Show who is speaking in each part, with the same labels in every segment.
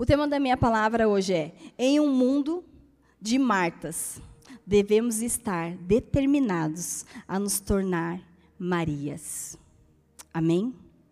Speaker 1: O tema da minha palavra hoje é: em um mundo de Martas, devemos estar determinados a nos tornar Marias. Amém?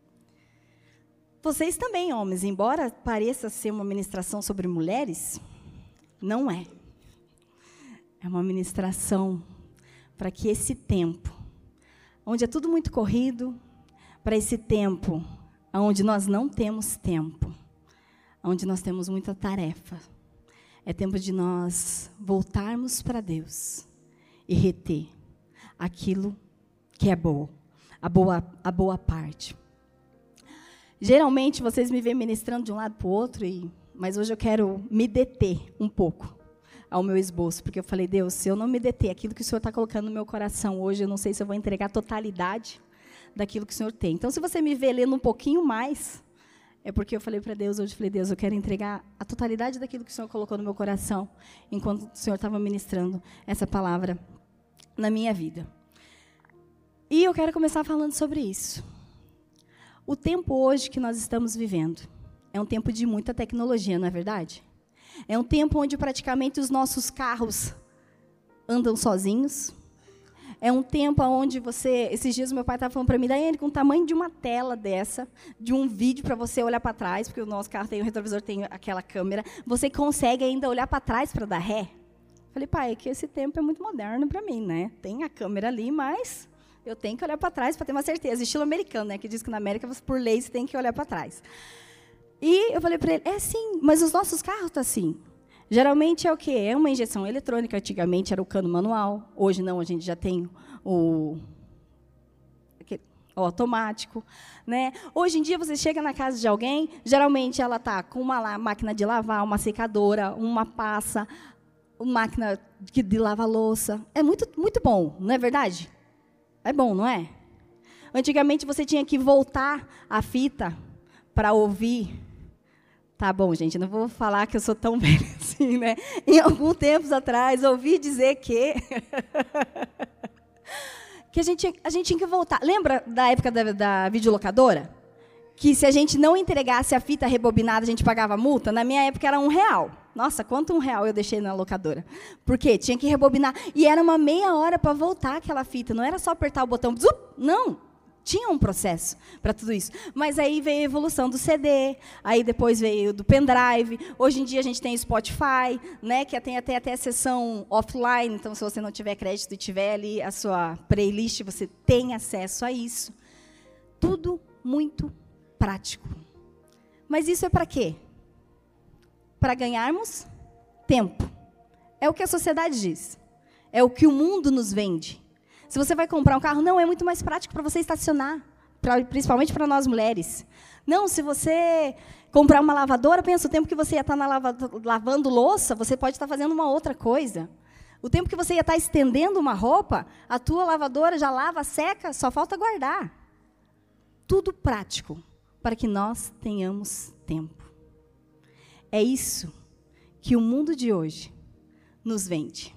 Speaker 1: Vocês também, homens, embora pareça ser uma ministração sobre mulheres, não é. É uma ministração para que esse tempo, onde é tudo muito corrido, para esse tempo onde nós não temos tempo, onde nós temos muita tarefa, é tempo de nós voltarmos para Deus e reter aquilo que é bom, a boa parte. Geralmente, vocês me veem ministrando de um lado para o outro, mas hoje eu quero me deter um pouco ao meu esboço, porque eu falei: Deus, se eu não me deter aquilo que o Senhor está colocando no meu coração hoje, eu não sei se eu vou entregar a totalidade daquilo que o Senhor tem. Então, se você me vê lendo um pouquinho mais, é porque eu falei para Deus, hoje eu falei: Deus, eu quero entregar a totalidade daquilo que o Senhor colocou no meu coração, enquanto o Senhor estava ministrando essa palavra na minha vida. E eu quero começar falando sobre isso. O tempo hoje que nós estamos vivendo é um tempo de muita tecnologia, não é verdade? É um tempo onde praticamente os nossos carros andam sozinhos. É um tempo onde esses dias meu pai estava falando para mim, Daiane, com o tamanho de uma tela dessa, de um vídeo para você olhar para trás, porque o nosso carro tem o retrovisor, tem aquela câmera, você consegue ainda olhar para trás para dar ré? Falei: pai, é que esse tempo é muito moderno para mim, né? Tem a câmera ali, mas eu tenho que olhar para trás para ter uma certeza. Estilo americano, né? Que diz que na América, por lei, você tem que olhar para trás. E eu falei para ele: é sim, mas os nossos carros estão assim. Geralmente é o quê? É uma injeção eletrônica. Antigamente era o cano manual. Hoje não, a gente já tem o automático, né? Hoje em dia, você chega na casa de alguém, geralmente ela está com uma máquina de lavar, uma secadora, uma passa, uma máquina de lavar louça. É muito, muito bom, não é verdade? É bom, não é? Antigamente, você tinha que voltar a fita para ouvir. Tá bom, gente, não vou falar que eu sou tão velha assim, né? Em alguns tempos atrás, ouvi dizer que a gente tinha que voltar. Lembra da época da videolocadora? Que se a gente não entregasse a fita rebobinada, a gente pagava multa? Na minha época era R$1. Nossa, quanto R$1 eu deixei na locadora? Por quê? Tinha que rebobinar. E era uma meia hora para voltar aquela fita. Não era só apertar o botão. Não. Tinha um processo para tudo isso. Mas aí veio a evolução do CD, aí depois veio do pendrive. Hoje em dia a gente tem Spotify, né, que tem até a seção offline. Então, se você não tiver crédito e tiver ali a sua playlist, você tem acesso a isso. Tudo muito prático. Mas isso é para quê? Para ganharmos tempo. É o que a sociedade diz. É o que o mundo nos vende. Se você vai comprar um carro, não, é muito mais prático para você estacionar, principalmente para nós mulheres. Não, se você comprar uma lavadora, pensa, o tempo que você ia estar lavando louça, você pode estar fazendo uma outra coisa. O tempo que você ia estar estendendo uma roupa, a tua lavadora já lava, seca, só falta guardar. Tudo prático, para que nós tenhamos tempo. É isso que o mundo de hoje nos vende.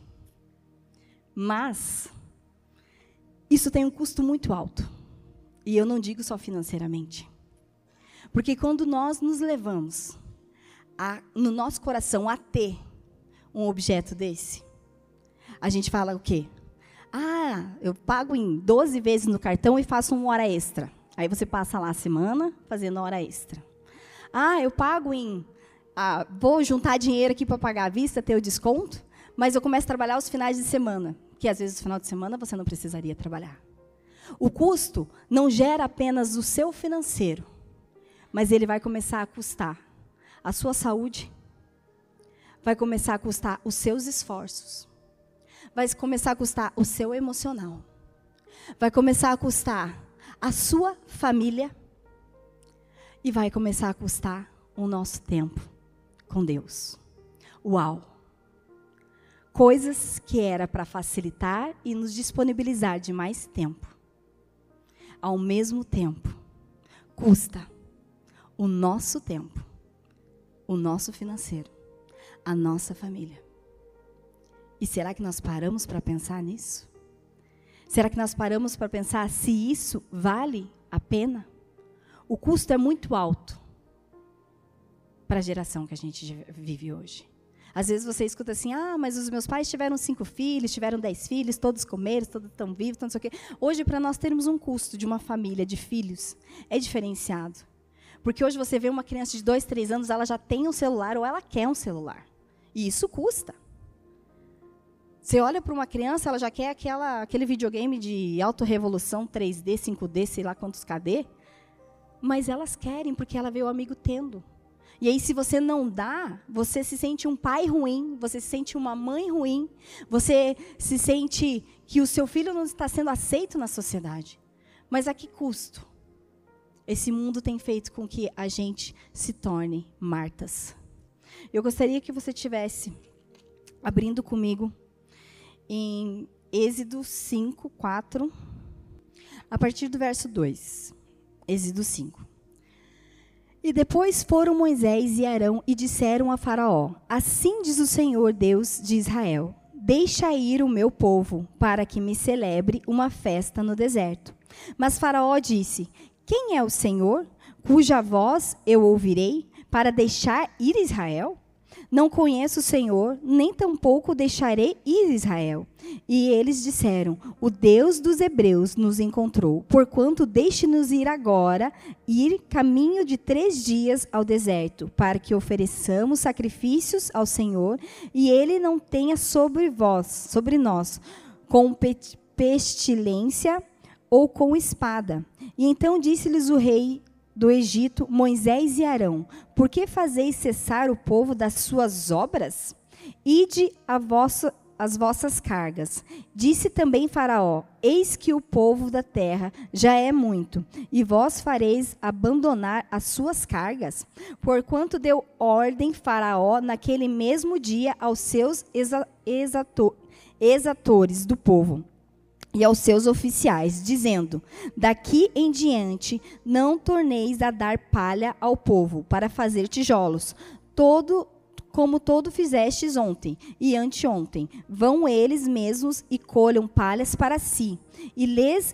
Speaker 1: Mas isso tem um custo muito alto. E eu não digo só financeiramente. Porque quando nós nos levamos no nosso coração a ter um objeto desse, a gente fala o quê? Ah, eu pago em 12 vezes no cartão e faço uma hora extra. Aí você passa lá a semana fazendo hora extra. Ah, eu pago vou juntar dinheiro aqui para pagar à vista, ter o desconto, mas eu começo a trabalhar os finais de semana. Que às vezes no final de semana você não precisaria trabalhar. O custo não gera apenas o seu financeiro, mas ele vai começar a custar a sua saúde, vai começar a custar os seus esforços, vai começar a custar o seu emocional, vai começar a custar a sua família e vai começar a custar o nosso tempo com Deus. Uau! Coisas que era para facilitar e nos disponibilizar de mais tempo. Ao mesmo tempo, custa o nosso tempo, o nosso financeiro, a nossa família. E será que nós paramos para pensar nisso? Será que nós paramos para pensar se isso vale a pena? O custo é muito alto. para a geração que a gente vive hoje. Às vezes você escuta assim, mas os meus pais tiveram 5 filhos, tiveram 10 filhos, todos comeram, todos estão vivos, não sei o quê. Hoje, para nós termos um custo de uma família de filhos, é diferenciado. Porque hoje você vê uma criança de 2, 3 anos, ela já tem um celular ou ela quer um celular. E isso custa. Você olha para uma criança, ela já quer aquele videogame de autorrevolução 3D, 5D, sei lá quantos KD, mas elas querem porque ela vê o amigo tendo. E aí, se você não dá, você se sente um pai ruim, você se sente uma mãe ruim, você se sente que o seu filho não está sendo aceito na sociedade. Mas a que custo? Esse mundo tem feito com que a gente se torne Martas. Eu gostaria que você estivesse abrindo comigo em Êxodo 5, 4, a partir do verso 2. Êxodo 5. E depois foram Moisés e Arão e disseram a Faraó: assim diz o Senhor Deus de Israel: deixa ir o meu povo, para que me celebre uma festa no deserto. Mas Faraó disse: quem é o Senhor, cuja voz eu ouvirei, para deixar ir Israel? Não conheço o Senhor, nem tampouco deixarei ir Israel. E eles disseram: o Deus dos hebreus nos encontrou, porquanto deixe-nos ir agora, ir caminho de 3 dias ao deserto, para que ofereçamos sacrifícios ao Senhor, e ele não tenha sobre nós, com pestilência ou com espada. E então disse-lhes o rei do Egito, Moisés e Arão: por que fazeis cessar o povo das suas obras? Ide as vossas cargas. Disse também Faraó: eis que o povo da terra já é muito, e vós fareis abandonar as suas cargas? Porquanto deu ordem Faraó naquele mesmo dia aos seus exatores do povo e aos seus oficiais, dizendo: daqui em diante não torneis a dar palha ao povo para fazer tijolos, como fizestes ontem e anteontem. Vão eles mesmos e colham palhas para si, e lhes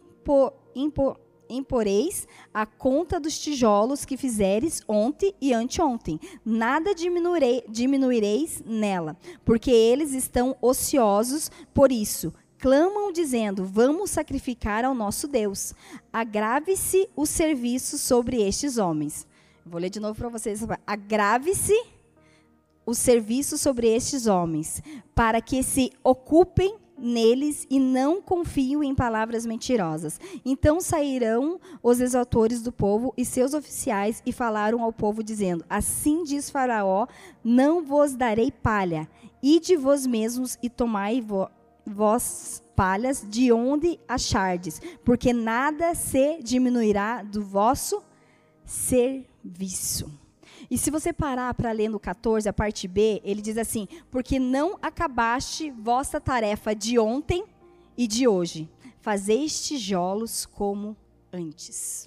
Speaker 1: imporeis a conta dos tijolos que fizeres ontem e anteontem. Nada diminuireis nela, porque eles estão ociosos por isso. Clamam dizendo: vamos sacrificar ao nosso Deus. Agrave-se o serviço sobre estes homens. Vou ler de novo para vocês. Agrave-se o serviço sobre estes homens, para que se ocupem neles e não confiem em palavras mentirosas. Então sairão os exaltores do povo e seus oficiais e falaram ao povo, dizendo: assim diz Faraó: não vos darei palha. Ide vós mesmos e tomai vós palhas de onde achardes, porque nada se diminuirá do vosso serviço. E se você parar para ler no 14, a parte B, ele diz assim: porque não acabaste vossa tarefa de ontem e de hoje, fazeis tijolos como antes.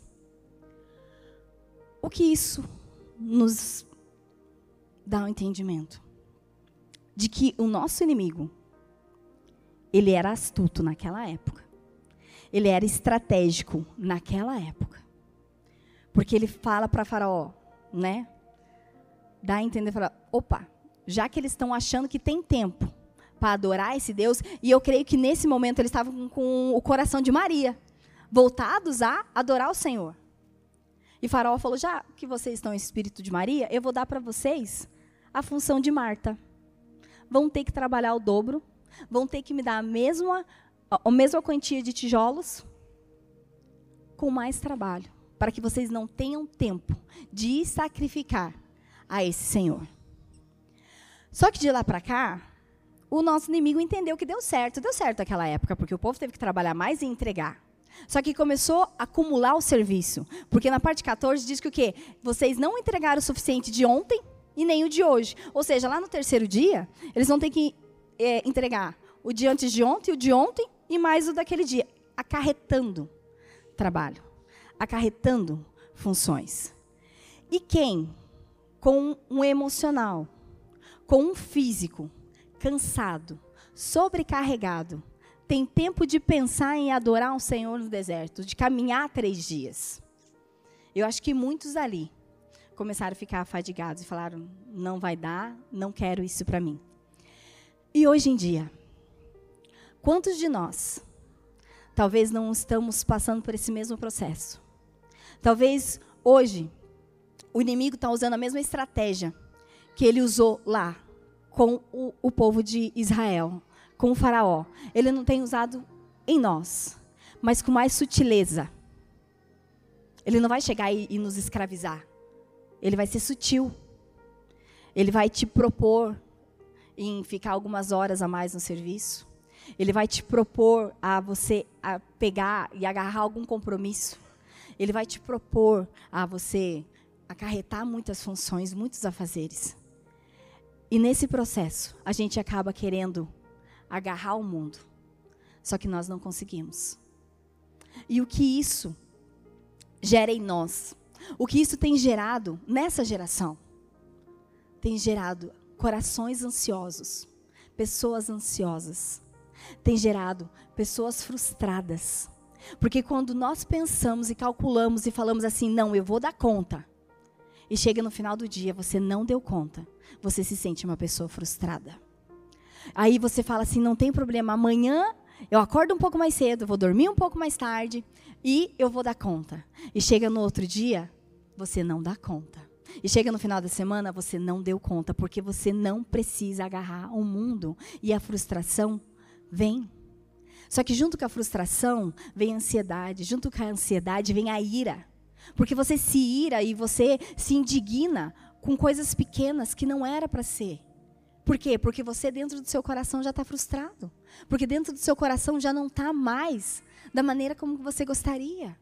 Speaker 1: O que isso nos dá um entendimento? De que o nosso inimigo, ele era astuto naquela época. Ele era estratégico naquela época. Porque ele fala para Faraó, né? Dá a entender, fala: opa, já que eles estão achando que tem tempo para adorar esse Deus, e eu creio que nesse momento eles estavam com o coração de Maria, voltados a adorar o Senhor. E Faraó falou: já que vocês estão em espírito de Maria, eu vou dar para vocês a função de Marta. Vão ter que trabalhar o dobro, vão ter que me dar a mesma quantia de tijolos, com mais trabalho, para que vocês não tenham tempo de sacrificar a esse Senhor. Só que de lá para cá, o nosso inimigo entendeu que deu certo naquela época, porque o povo teve que trabalhar mais e entregar. Só que começou a acumular o serviço, porque na parte 14 diz que o quê? Vocês não entregaram o suficiente de ontem e nem o de hoje. Ou seja, lá no terceiro dia, eles vão ter que entregar o de antes de ontem, o de ontem e mais o daquele dia, acarretando trabalho, acarretando funções. E quem, com um emocional, com um físico cansado, sobrecarregado, tem tempo de pensar em adorar um Senhor no deserto, de caminhar 3 dias? Eu acho que muitos ali começaram a ficar afadigados e falaram, não vai dar, não quero isso para mim. E hoje em dia, quantos de nós talvez não estamos passando por esse mesmo processo? Talvez hoje o inimigo está usando a mesma estratégia que ele usou lá com o povo de Israel, com o faraó. Ele não tem usado em nós, mas com mais sutileza. Ele não vai chegar e nos escravizar. Ele vai ser sutil. Ele vai te propor em ficar algumas horas a mais no serviço. Ele vai te propor a você a pegar e agarrar algum compromisso. Ele vai te propor a você acarretar muitas funções, muitos afazeres. E nesse processo, a gente acaba querendo agarrar o mundo. Só que nós não conseguimos. E o que isso gera em nós? O que isso tem gerado nessa geração? Tem gerado corações ansiosos, pessoas ansiosas. Tem gerado pessoas frustradas. Porque quando nós pensamos e calculamos e falamos assim, não, eu vou dar conta. E chega no final do dia, você não deu conta. Você se sente uma pessoa frustrada. Aí você fala assim, não tem problema, amanhã eu acordo um pouco mais cedo, eu vou dormir um pouco mais tarde e eu vou dar conta. E chega no outro dia, você não dá conta. E chega no final da semana, você não deu conta, porque você não precisa agarrar o mundo. E a frustração vem. Só que junto com a frustração, vem a ansiedade. Junto com a ansiedade, vem a ira. Porque você se ira e você se indigna com coisas pequenas que não era para ser. Por quê? Porque você dentro do seu coração já está frustrado. Porque dentro do seu coração já não está mais da maneira como você gostaria.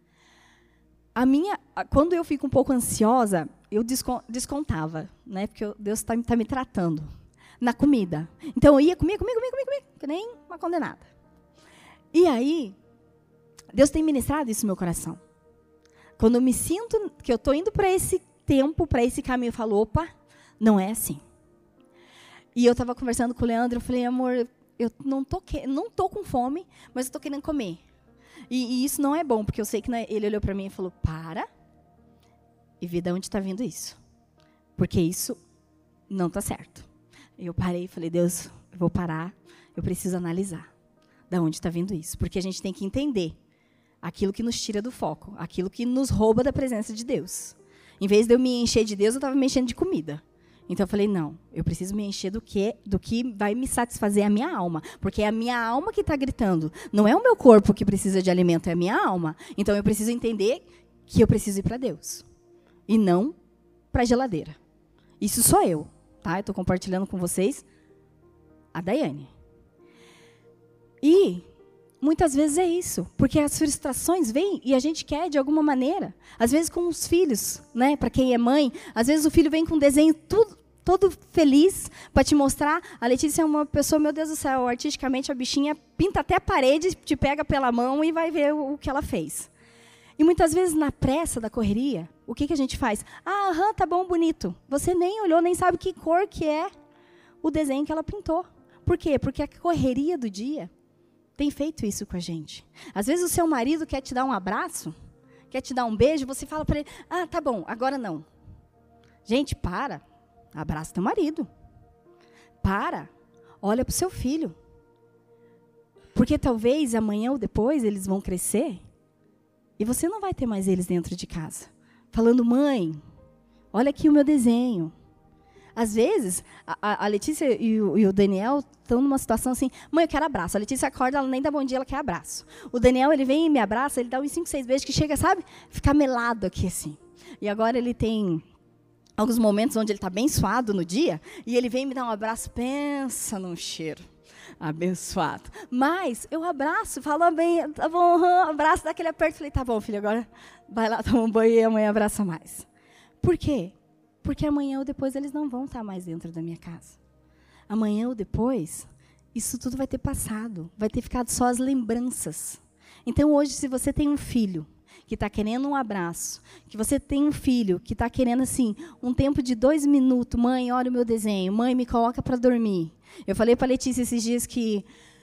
Speaker 1: Quando eu fico um pouco ansiosa, eu descontava, né? Porque Deus está me tratando na comida. Então eu ia comer, que nem uma condenada. E aí, Deus tem ministrado isso no meu coração. Quando eu me sinto que eu estou indo para esse tempo, para esse caminho, eu falo, opa, não é assim. E eu estava conversando com o Leandro, eu falei, amor, eu não tô com fome, mas eu estou querendo comer. E isso não é bom, porque eu sei que não é. Ele olhou para mim e falou, para e vê de onde está vindo isso. Porque isso não está certo. Eu parei e falei, Deus, eu vou parar, eu preciso analisar de onde está vindo isso. Porque a gente tem que entender aquilo que nos tira do foco, aquilo que nos rouba da presença de Deus. Em vez de eu me encher de Deus, eu estava me enchendo de comida. Então eu falei, não, eu preciso me encher do que vai me satisfazer a minha alma. Porque é a minha alma que está gritando. Não é o meu corpo que precisa de alimento, é a minha alma. Então eu preciso entender que eu preciso ir para Deus. E não para a geladeira. Isso sou eu, tá? Eu estou compartilhando com vocês a Daiane. E muitas vezes é isso. Porque as frustrações vêm e a gente quer de alguma maneira. Às vezes com os filhos, né? Para quem é mãe, às vezes o filho vem com um desenho todo feliz para te mostrar. A Letícia é uma pessoa, meu Deus do céu, artisticamente a bichinha pinta até a parede, te pega pela mão e vai ver o que ela fez. E muitas vezes na pressa da correria, o que a gente faz? Tá bom, bonito. Você nem olhou, nem sabe que cor que é o desenho que ela pintou. Por quê? Porque a correria do dia tem feito isso com a gente. Às vezes o seu marido quer te dar um abraço, quer te dar um beijo, você fala para ele, tá bom, agora não. Gente, para. Abraça teu marido. Para. Olha para o seu filho. Porque talvez amanhã ou depois eles vão crescer e você não vai ter mais eles dentro de casa. Falando, mãe, olha aqui o meu desenho. Às vezes, a Letícia e o Daniel estão numa situação assim, mãe, eu quero abraço. A Letícia acorda, ela nem dá bom dia, ela quer abraço. O Daniel, ele vem e me abraça, ele dá uns 5, 6 beijos que chega, sabe? Fica melado aqui assim. E agora ele tem alguns momentos onde ele está bem suado no dia, e ele vem me dar um abraço, pensa num cheiro abençoado. Mas eu abraço, falo bem, tá bom, abraço, dá aquele aperto, falei, tá bom, filho, agora vai lá tomar um banho e amanhã abraça mais. Por quê? Porque amanhã ou depois eles não vão estar mais dentro da minha casa. Amanhã ou depois, isso tudo vai ter passado, vai ter ficado só as lembranças. Então hoje, se você tem um filho que está querendo um abraço, que você tem um filho que está querendo assim, um tempo de 2 minutos, mãe, olha o meu desenho, mãe, me coloca para dormir. Eu falei para a Letícia esses dias que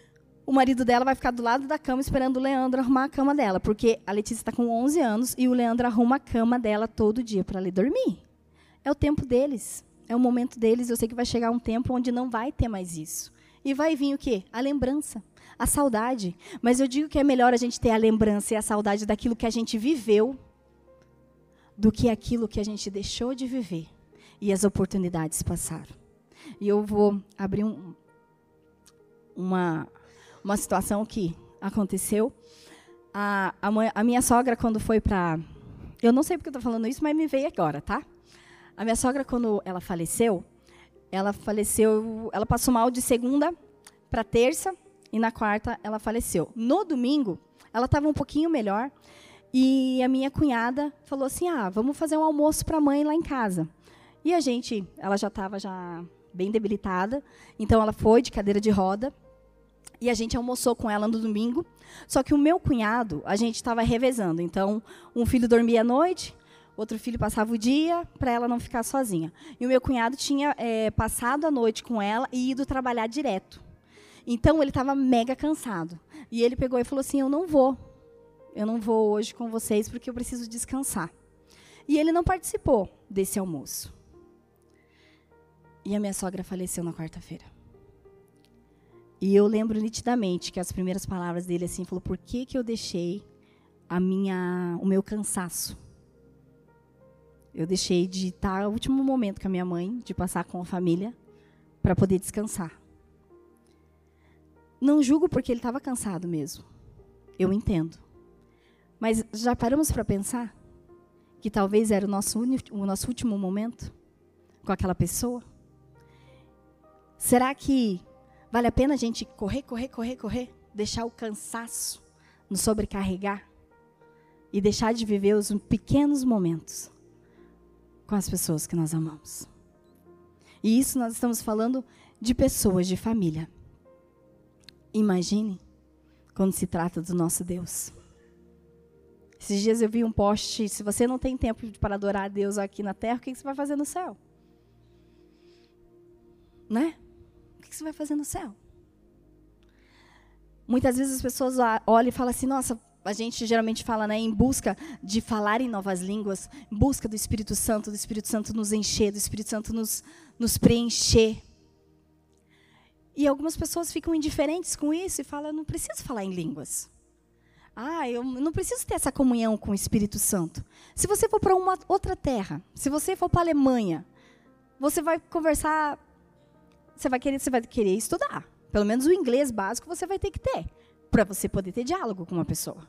Speaker 1: o marido dela vai ficar do lado da cama esperando o Leandro arrumar a cama dela, porque a Letícia está com 11 anos e o Leandro arruma a cama dela todo dia para ela dormir. É o tempo deles, é o momento deles. Eu sei que vai chegar um tempo onde não vai ter mais isso. E vai vir o quê? A lembrança, a saudade. Mas eu digo que é melhor a gente ter a lembrança e a saudade daquilo que a gente viveu do que aquilo que a gente deixou de viver e as oportunidades passaram. E eu vou abrir uma situação que aconteceu. A minha sogra, quando foi para... Eu não sei porque eu estou falando isso, mas me veio agora, tá? A minha sogra, quando ela faleceu, ela passou mal de segunda para terça, e na quarta ela faleceu. No domingo, ela estava um pouquinho melhor, e a minha cunhada falou assim, vamos fazer um almoço para a mãe lá em casa. E ela já estava bem debilitada, então ela foi de cadeira de roda, e a gente almoçou com ela no domingo. Só que o meu cunhado, a gente estava revezando. Então, um filho dormia à noite, outro filho passava o dia, para ela não ficar sozinha. E o meu cunhado tinha passado a noite com ela e ido trabalhar direto. Então, ele estava mega cansado. E ele pegou e falou assim, eu não vou hoje com vocês, porque eu preciso descansar. E ele não participou desse almoço. E a minha sogra faleceu na quarta-feira. E eu lembro nitidamente que as primeiras palavras dele assim, falou, por que eu deixei o meu cansaço? Eu deixei de estar no último momento com a minha mãe, de passar com a família, para poder descansar. Não julgo porque ele estava cansado mesmo. Eu entendo. Mas já paramos para pensar que talvez era o nosso último momento com aquela pessoa? Será que vale a pena a gente correr, deixar o cansaço nos sobrecarregar e deixar de viver os pequenos momentos com as pessoas que nós amamos? E isso nós estamos falando de pessoas, de família. Imagine quando se trata do nosso Deus. Esses dias eu vi um post, se você não tem tempo para adorar a Deus aqui na terra, o que você vai fazer no céu? Né? O que você vai fazer no céu? Muitas vezes as pessoas olham e falam assim, nossa, a gente geralmente fala, né, em busca de falar em novas línguas, em busca do Espírito Santo nos encher, do Espírito Santo nos preencher. E algumas pessoas ficam indiferentes com isso e falam, eu não preciso falar em línguas. Eu não preciso ter essa comunhão com o Espírito Santo. Se você for para uma outra terra, se você for para a Alemanha, você vai conversar, você vai querer estudar. Pelo menos o inglês básico você vai ter que ter, para você poder ter diálogo com uma pessoa.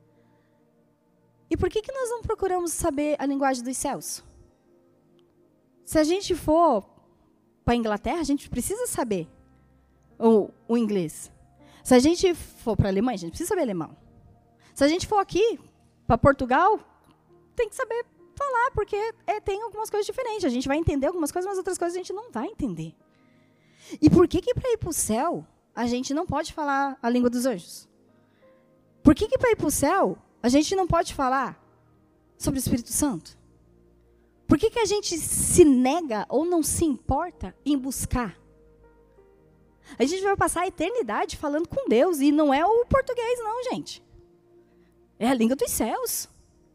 Speaker 1: E por que nós não procuramos saber a linguagem dos céus? Se a gente for para a Inglaterra, a gente precisa saber o inglês. Se a gente for para a Alemanha, a gente precisa saber alemão. Se a gente for aqui, para Portugal, tem que saber falar, porque tem algumas coisas diferentes. A gente vai entender algumas coisas, mas outras coisas a gente não vai entender. E por que para ir para o céu, a gente não pode falar a língua dos anjos? Por que para ir para o céu, a gente não pode falar sobre o Espírito Santo? Por que a gente se nega ou não se importa em buscar? A gente vai passar a eternidade falando com Deus, e não é o português não, gente. É a língua dos céus.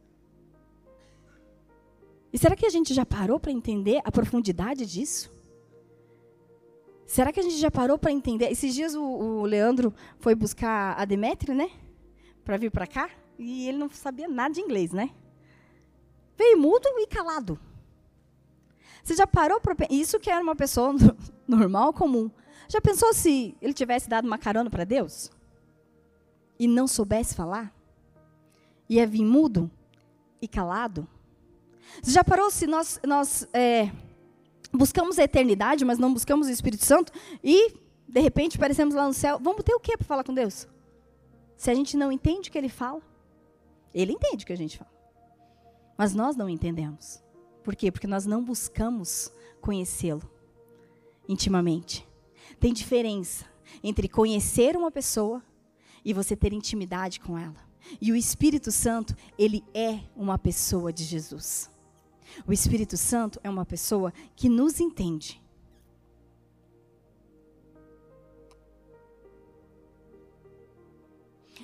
Speaker 1: E será que a gente já parou para entender a profundidade disso? Será que a gente já parou para entender? Esses dias o Leandro foi buscar a Demétria, né? Para vir para cá. E ele não sabia nada de inglês, né? Veio mudo e calado. Você já parou para pensar? Isso que era uma pessoa normal, comum. Já pensou se ele tivesse dado uma carona para Deus? E não soubesse falar? Ia vir mudo e calado? Você já parou se nós buscamos a eternidade, mas não buscamos o Espírito Santo, e, de repente, aparecemos lá no céu, vamos ter o quê para falar com Deus? Se a gente não entende o que Ele fala, Ele entende o que a gente fala. Mas nós não entendemos. Por quê? Porque nós não buscamos conhecê-lo intimamente. Tem diferença entre conhecer uma pessoa e você ter intimidade com ela. E o Espírito Santo, ele é uma pessoa de Jesus. O Espírito Santo é uma pessoa que nos entende.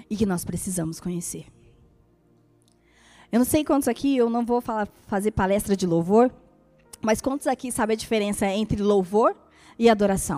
Speaker 1: e que nós precisamos conhecer. Eu não sei quantos aqui, eu não vou fazer palestra de louvor, mas quantos aqui sabem a diferença entre louvor e adoração?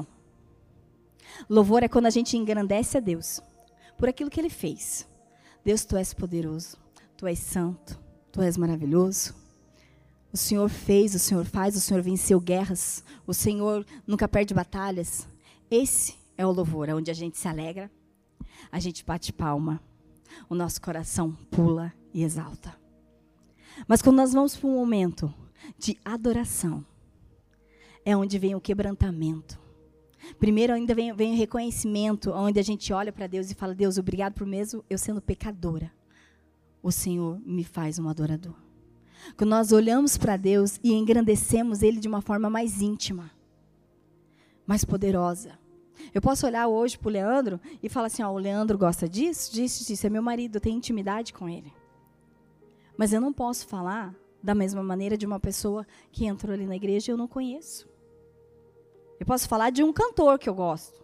Speaker 1: Louvor é quando a gente engrandece a Deus por aquilo que Ele fez. Deus, Tu és poderoso, Tu és santo, Tu és maravilhoso. O Senhor fez, o Senhor faz, o Senhor venceu guerras, o Senhor nunca perde batalhas. Esse é o louvor, onde a gente se alegra, a gente bate palma, o nosso coração pula e exalta. Mas quando nós vamos para um momento de adoração, é onde vem o quebrantamento. Primeiro ainda vem o reconhecimento, onde a gente olha para Deus e fala: Deus, obrigado por mesmo eu sendo pecadora, o Senhor me faz um adorador. Quando nós olhamos para Deus e engrandecemos Ele de uma forma mais íntima, mais poderosa. Eu posso olhar hoje para o Leandro e falar assim: o Leandro gosta disso, disso, é meu marido, eu tenho intimidade com ele. Mas eu não posso falar da mesma maneira de uma pessoa que entrou ali na igreja e eu não conheço. Eu posso falar de um cantor que eu gosto.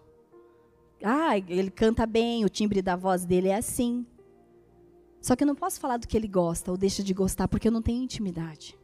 Speaker 1: Ele canta bem, o timbre da voz dele é assim. Só que eu não posso falar do que ele gosta ou deixa de gostar, porque eu não tenho intimidade.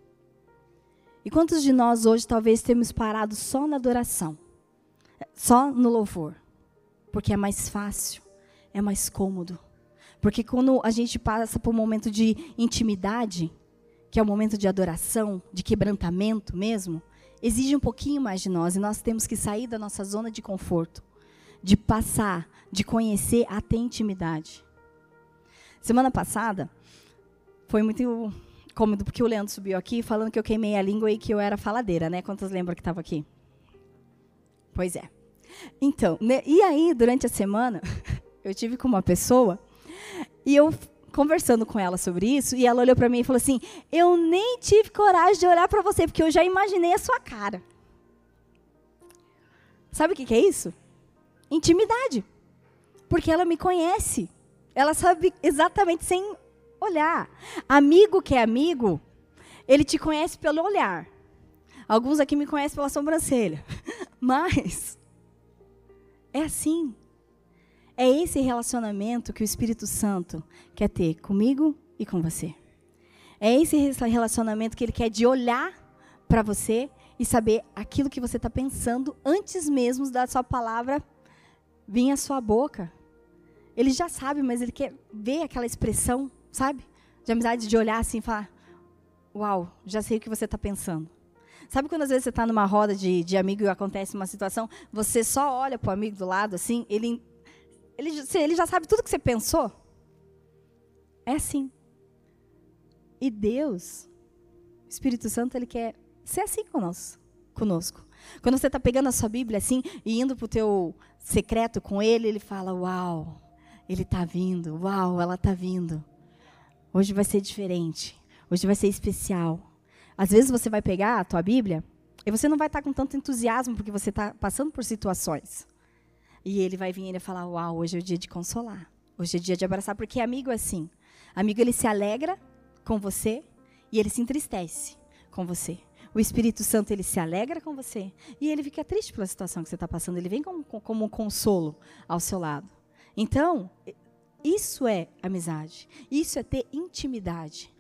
Speaker 1: E quantos de nós hoje talvez temos parado só na adoração? Só no louvor? Porque é mais fácil, é mais cômodo. Porque quando a gente passa por um momento de intimidade, que é o momento de adoração, de quebrantamento mesmo, exige um pouquinho mais de nós, e nós temos que sair da nossa zona de conforto, de passar, de conhecer até intimidade. Semana passada, foi muito cômodo, porque o Leandro subiu aqui falando que eu queimei a língua e que eu era faladeira, né? Quantos lembram que estava aqui? Pois é. Então, e aí, durante a semana, eu tive com uma pessoa, e eu conversando com ela sobre isso, e ela olhou para mim e falou assim: eu nem tive coragem de olhar para você, porque eu já imaginei a sua cara. Sabe o que é isso? Intimidade. Porque ela me conhece. Ela sabe exatamente sem olhar. Amigo que é amigo, ele te conhece pelo olhar. Alguns aqui me conhecem pela sobrancelha. Mas é assim. É esse relacionamento que o Espírito Santo quer ter comigo e com você. É esse relacionamento que Ele quer de olhar para você e saber aquilo que você está pensando antes mesmo da sua palavra vir à sua boca. Ele já sabe, mas Ele quer ver aquela expressão, sabe? De amizade, de olhar assim e falar: uau, já sei o que você está pensando. Sabe quando às vezes você está numa roda de amigo e acontece uma situação, você só olha para o amigo do lado assim, ele já sabe tudo que você pensou? É assim. E Deus, o Espírito Santo, Ele quer ser assim conosco. Quando você está pegando a sua Bíblia assim e indo para o teu secreto com Ele, Ele fala: uau, Ele está vindo, uau, ela está vindo. Hoje vai ser diferente, hoje vai ser especial. Às vezes você vai pegar a tua Bíblia e você não vai estar com tanto entusiasmo porque você está passando por situações. E Ele vai vir e Ele vai falar: uau, hoje é o dia de consolar. Hoje é o dia de abraçar, porque amigo é assim. Amigo, ele se alegra com você e ele se entristece com você. O Espírito Santo, ele se alegra com você e ele fica triste pela situação que você está passando. Ele vem como um consolo ao seu lado. Então, isso é amizade. Isso é ter intimidade.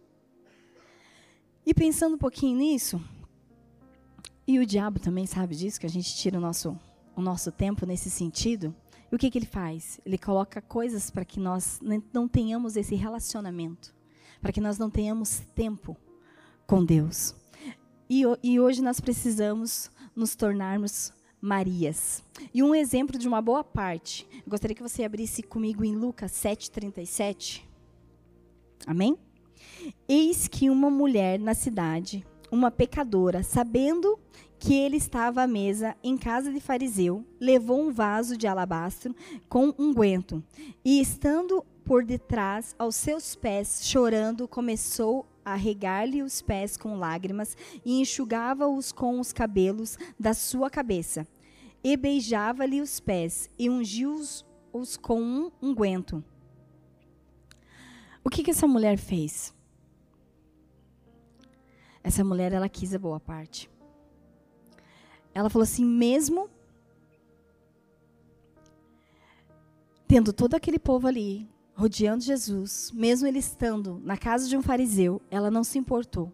Speaker 1: E pensando um pouquinho nisso, e o diabo também sabe disso, que a gente tira o nosso tempo nesse sentido. E o que ele faz? Ele coloca coisas para que nós não tenhamos esse relacionamento, para que nós não tenhamos tempo com Deus. E hoje nós precisamos nos tornarmos Marias. E um exemplo de uma boa parte, eu gostaria que você abrisse comigo em Lucas 7:37. Amém? Eis que uma mulher na cidade, uma pecadora, sabendo que ele estava à mesa em casa de fariseu, levou um vaso de alabastro com unguento, e estando por detrás aos seus pés, chorando, começou a regar-lhe os pés com lágrimas e enxugava-os com os cabelos da sua cabeça. E beijava-lhe os pés e ungiu-os com um unguento. O que essa mulher fez? Essa mulher, ela quis a boa parte. Ela falou assim: mesmo tendo todo aquele povo ali, rodeando Jesus, mesmo ele estando na casa de um fariseu, ela não se importou.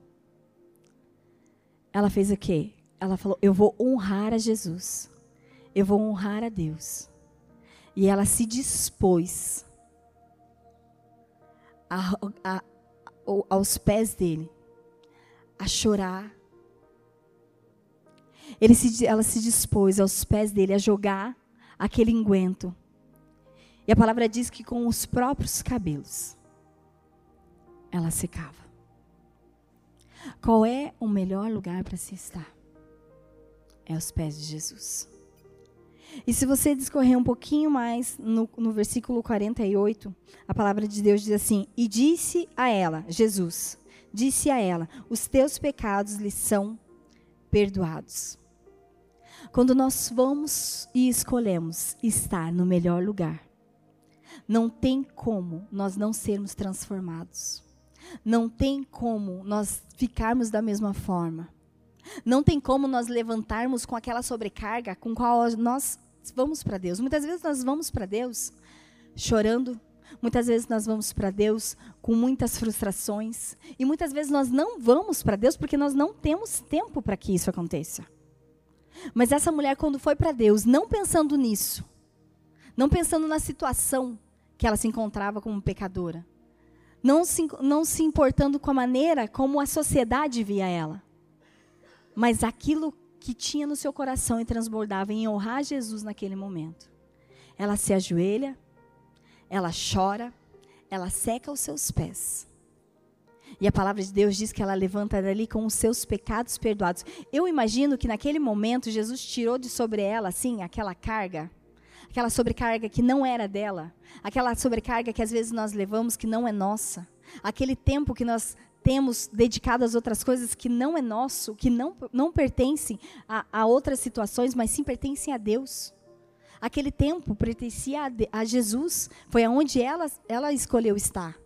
Speaker 1: Ela fez o quê? Ela falou, eu vou honrar a Jesus. Eu vou honrar a Deus. E ela se dispôs aos pés dele, a chorar. Ela se dispôs aos pés dele a jogar aquele unguento. E a palavra diz que com os próprios cabelos ela secava. Qual é o melhor lugar para se estar? É aos pés de Jesus. E se você discorrer um pouquinho mais no versículo 48, a palavra de Deus diz assim: e disse a ela, Jesus, disse a ela, os teus pecados lhe são perdoados. Quando nós vamos e escolhemos estar no melhor lugar, não tem como nós não sermos transformados. Não tem como nós ficarmos da mesma forma. Não tem como nós levantarmos com aquela sobrecarga com qual nós vamos para Deus. Muitas vezes nós vamos para Deus chorando. Muitas vezes nós vamos para Deus com muitas frustrações. E muitas vezes nós não vamos para Deus porque nós não temos tempo para que isso aconteça. Mas essa mulher, quando foi para Deus, não pensando nisso, não pensando na situação que ela se encontrava como pecadora, não se importando com a maneira como a sociedade via ela, mas aquilo que tinha no seu coração e transbordava em honrar Jesus naquele momento. Ela se ajoelha, ela chora, ela seca os seus pés. E a palavra de Deus diz que ela levanta dali com os seus pecados perdoados. Eu imagino que naquele momento Jesus tirou de sobre ela, assim, aquela carga, aquela sobrecarga que não era dela, aquela sobrecarga que às vezes nós levamos que não é nossa, aquele tempo que nós temos dedicado às outras coisas que não é nosso, que não pertencem a outras situações, mas sim pertencem a Deus. Aquele tempo pertencia a Jesus, foi aonde ela escolheu estar.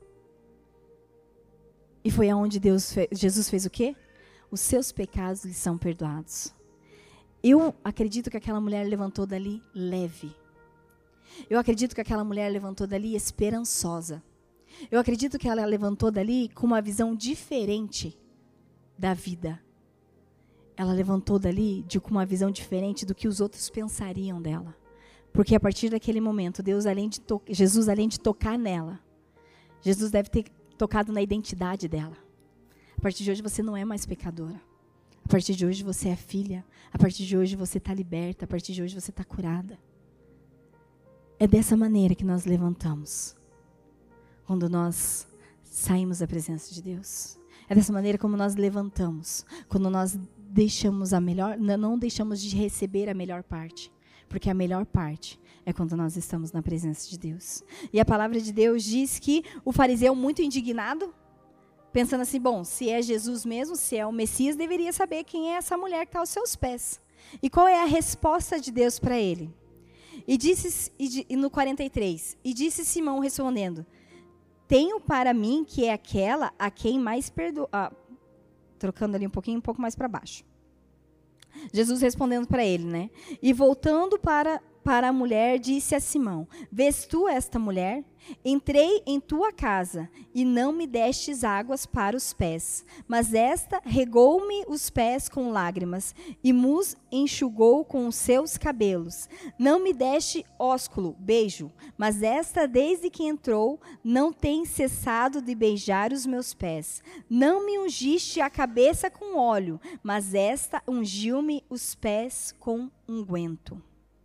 Speaker 1: E foi aonde Jesus fez o quê? Os seus pecados lhe são perdoados. Eu acredito que aquela mulher levantou dali leve. Eu acredito que aquela mulher levantou dali esperançosa. Eu acredito que ela levantou dali com uma visão diferente da vida. Ela levantou dali com uma visão diferente do que os outros pensariam dela. Porque a partir daquele momento, Jesus, além de tocar nela, Jesus deve ter tocado na identidade dela. A partir de hoje você não é mais pecadora. A partir de hoje você é filha. A partir de hoje você está liberta. A partir de hoje você está curada. É dessa maneira que nós levantamos. Quando nós saímos da presença de Deus. É dessa maneira como nós levantamos. Quando nós deixamos não deixamos de receber a melhor parte. Porque a melhor parte é quando nós estamos na presença de Deus. E a palavra de Deus diz que o fariseu, muito indignado, pensando assim, bom, se é Jesus mesmo, se é o Messias, deveria saber quem é essa mulher que está aos seus pés. E qual é a resposta de Deus para ele? E no 43, e disse Simão respondendo, tenho para mim que é aquela a quem mais perdoa. Trocando ali um pouco mais para baixo. Jesus respondendo para ele, né? E voltando para a mulher, disse a Simão, vês tu esta mulher? Entrei em tua casa e não me destes águas para os pés, mas esta regou-me os pés com lágrimas e mus enxugou com os seus cabelos. Não me deste ósculo, beijo, mas esta desde que entrou não tem cessado de beijar os meus pés. Não me ungiste a cabeça com óleo, mas esta ungiu-me os pés com unguento.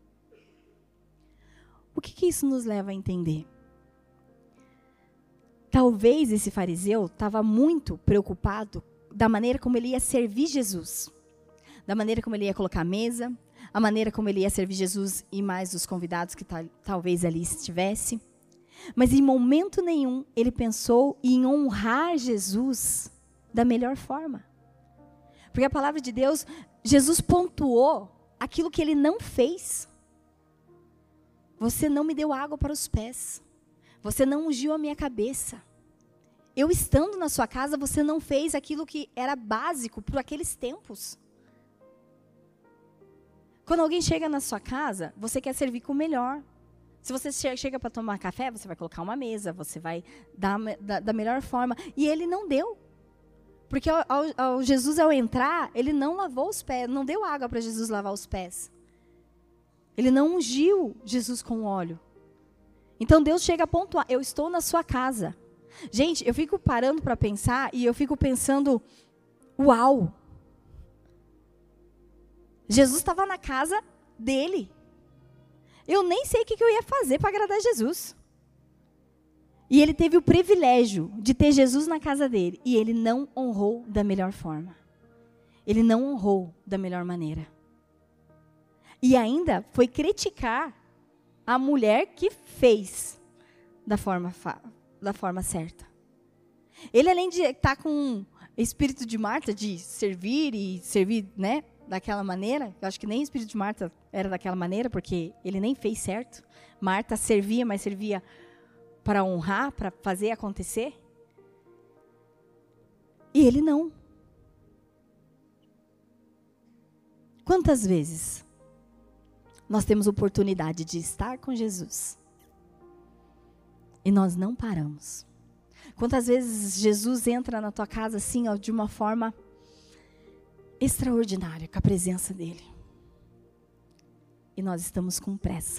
Speaker 1: O que isso nos leva a entender? Talvez esse fariseu estava muito preocupado da maneira como ele ia servir Jesus. Da maneira como ele ia colocar a mesa, a maneira como ele ia servir Jesus e mais os convidados que talvez ali estivesse. Mas em momento nenhum ele pensou em honrar Jesus da melhor forma. Porque a palavra de Deus, Jesus pontuou aquilo que ele não fez. Você não me deu água para os pés. Você não ungiu a minha cabeça. Eu estando na sua casa, você não fez aquilo que era básico por aqueles tempos. Quando alguém chega na sua casa, você quer servir com o melhor. Se você chega para tomar café, você vai colocar uma mesa, você vai dar da melhor forma. E ele não deu. Porque Jesus, ao entrar, ele não lavou os pés, não deu água para Jesus lavar os pés. Ele não ungiu Jesus com óleo. Então Deus chega a pontuar, eu estou na sua casa. Gente, eu fico parando para pensar e eu fico pensando, uau! Jesus estava na casa dele. Eu nem sei o que eu ia fazer para agradar Jesus. E ele teve o privilégio de ter Jesus na casa dele. E ele não honrou da melhor forma. Ele não honrou da melhor maneira. E ainda foi criticar a mulher que fez da forma certa. Ele, além de estar com o espírito de Marta, de servir, né? Daquela maneira, eu acho que nem o espírito de Marta era daquela maneira, porque ele nem fez certo. Marta servia, mas servia para honrar, para fazer acontecer. E ele não. Quantas vezes nós temos oportunidade de estar com Jesus e nós não paramos? Quantas vezes Jesus entra na tua casa assim, ó, de uma forma extraordinária, com a presença dele. E nós estamos com pressa.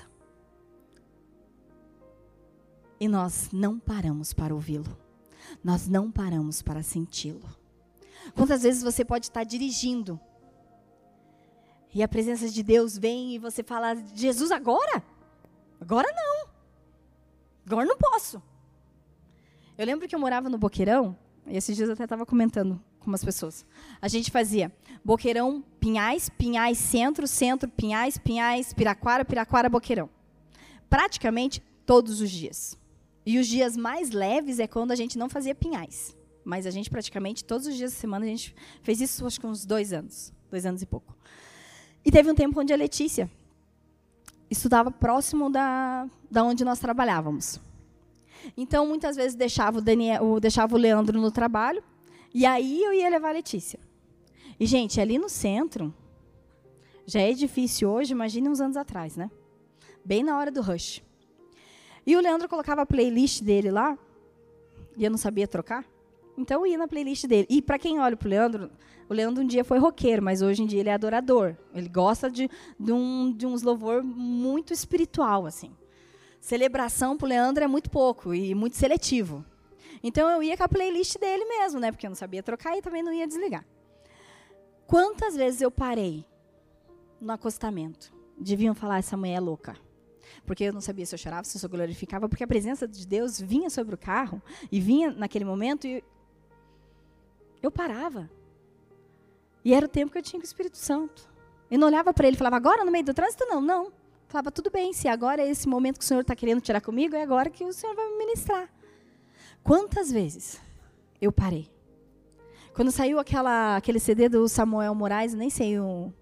Speaker 1: E nós não paramos para ouvi-lo. Nós não paramos para senti-lo. Quantas vezes você pode estar dirigindo e a presença de Deus vem e você fala, Jesus, agora? Agora não. Agora não posso. Eu lembro que eu morava no Boqueirão, e esses dias eu até estava comentando com umas pessoas. A gente fazia Boqueirão, Pinhais, Pinhais, Centro, Centro, Pinhais, Pinhais, Piraquara, Piraquara, Boqueirão. Praticamente todos os dias. E os dias mais leves é quando a gente não fazia Pinhais. Mas a gente praticamente todos os dias da semana a gente fez isso, acho que uns 2 anos. 2 anos e pouco. E teve um tempo onde a Letícia estudava próximo da onde nós trabalhávamos. Então, muitas vezes, deixava o Leandro no trabalho, e aí eu ia levar a Letícia. E, gente, ali no centro, já é difícil hoje, imagine uns anos atrás, né? Bem na hora do rush. E o Leandro colocava a playlist dele lá, e eu não sabia trocar, então eu ia na playlist dele. E, para quem olha para o Leandro um dia foi roqueiro, mas hoje em dia ele é adorador. Ele gosta de uns louvor muito espiritual, assim. Celebração para o Leandro é muito pouco e muito seletivo. Então, eu ia com a playlist dele mesmo, né? Porque eu não sabia trocar e também não ia desligar. Quantas vezes eu parei no acostamento? Deviam falar, essa mulher é louca. Porque eu não sabia se eu chorava, se eu glorificava, porque a presença de Deus vinha sobre o carro e vinha naquele momento e eu parava. E era o tempo que eu tinha com o Espírito Santo. Eu não olhava para ele e falava, agora no meio do trânsito? Não, não. Falava, tudo bem, se agora é esse momento que o Senhor está querendo tirar comigo, é agora que o Senhor vai me ministrar. Quantas vezes eu parei? Quando saiu aquele CD do Samuel Moraes, nem sei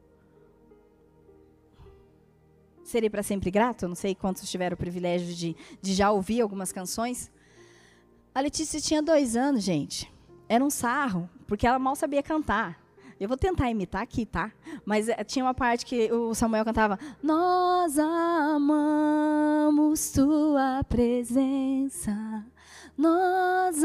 Speaker 1: Serei para sempre grato, não sei quantos tiveram o privilégio de já ouvir algumas canções. A Letícia tinha 2 anos, gente. Era um sarro, porque ela mal sabia cantar. Eu vou tentar imitar aqui, tá? Mas tinha uma parte que o Samuel cantava, nós amamos tua presença, nós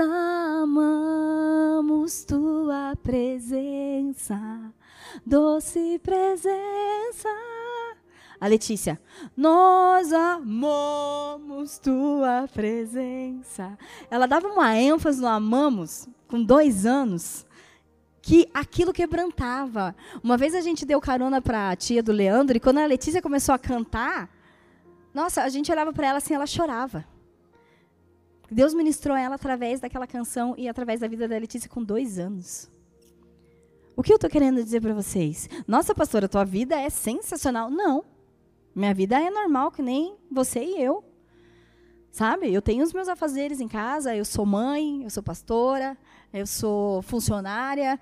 Speaker 1: amamos tua presença, doce presença. A Letícia, nós amamos tua presença. Ela dava uma ênfase no amamos, com 2 anos, que aquilo quebrantava. Uma vez a gente deu carona para a tia do Leandro, e quando a Letícia começou a cantar, nossa, a gente olhava para ela assim, ela chorava. Deus ministrou ela através daquela canção e através da vida da Letícia com 2 anos. O que eu estou querendo dizer para vocês? Nossa, pastora, tua vida é sensacional. Não. Minha vida é normal, que nem você e eu. Sabe? Eu tenho os meus afazeres em casa, eu sou mãe, eu sou pastora, eu sou funcionária,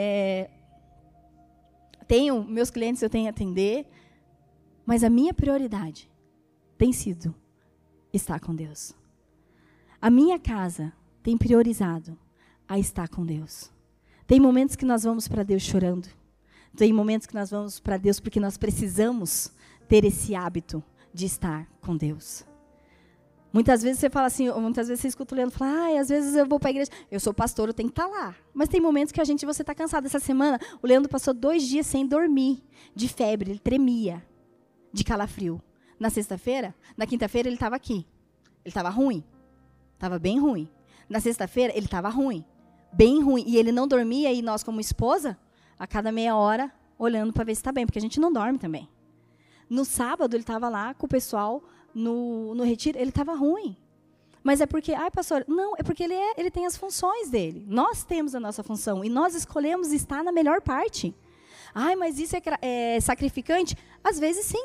Speaker 1: tenho meus clientes, eu tenho que atender, mas a minha prioridade tem sido estar com Deus. A minha casa tem priorizado a estar com Deus. Tem momentos que nós vamos para Deus chorando, tem momentos que nós vamos para Deus porque nós precisamos ter esse hábito de estar com Deus. Muitas vezes você fala assim, muitas vezes você escuta o Leandro falar, às vezes eu vou para a igreja, eu sou pastor, eu tenho que estar lá. Mas tem momentos que você está cansado. Essa semana, o Leandro passou 2 dias sem dormir, de febre, ele tremia, de calafrio. Na sexta-feira, na quinta-feira ele estava aqui. Ele estava ruim, estava bem ruim. Na sexta-feira ele estava ruim, bem ruim. E ele não dormia, e nós como esposa, a cada meia hora, olhando para ver se está bem, porque a gente não dorme também. No sábado ele estava lá com o pessoal, no retiro, ele estava ruim. Mas é porque, pastor, não, é porque ele tem as funções dele. Nós temos a nossa função e nós escolhemos estar na melhor parte. Mas isso é sacrificante? Às vezes sim.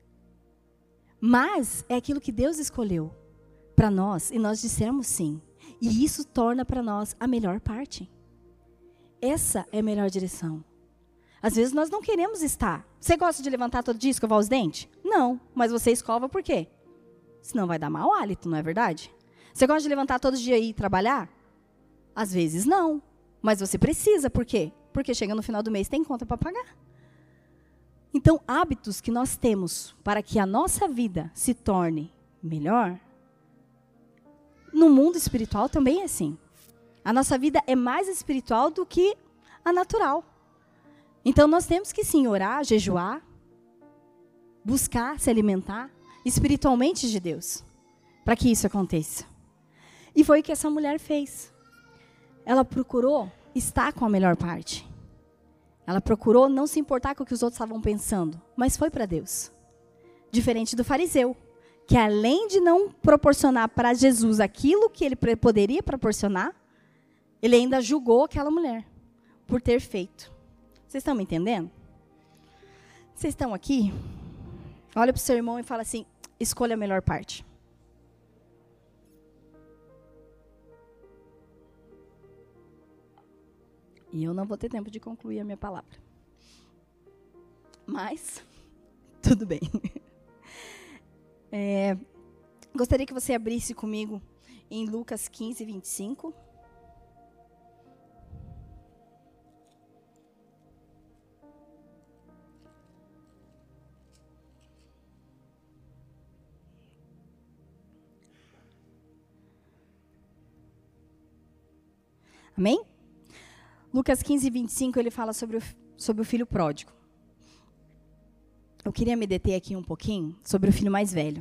Speaker 1: Mas é aquilo que Deus escolheu para nós e nós dissemos sim. E isso torna para nós a melhor parte. Essa é a melhor direção. Às vezes nós não queremos estar. Você gosta de levantar todo dia e escovar os dentes? Não, mas você escova por quê? Senão vai dar mau hálito, não é verdade? Você gosta de levantar todo dia e ir trabalhar? Às vezes não, mas você precisa, por quê? Porque chega no final do mês tem conta para pagar. Então, hábitos que nós temos para que a nossa vida se torne melhor, no mundo espiritual também é assim. A nossa vida é mais espiritual do que a natural. Então, nós temos que sim orar, jejuar, buscar se alimentar espiritualmente de Deus, para que isso aconteça. E foi o que essa mulher fez. Ela procurou estar com a melhor parte. Ela procurou não se importar com o que os outros estavam pensando, mas foi para Deus. Diferente do fariseu, que além de não proporcionar para Jesus aquilo que ele poderia proporcionar, ele ainda julgou aquela mulher por ter feito. Vocês estão me entendendo? Vocês estão aqui? Olha para o seu irmão e fala assim, escolha a melhor parte. E eu não vou ter tempo de concluir a minha palavra. Mas, tudo bem. Gostaria que você abrisse comigo em Lucas 15, 25. Amém? Lucas 15, 25, ele fala sobre o filho pródigo. Eu queria me deter aqui um pouquinho sobre o filho mais velho.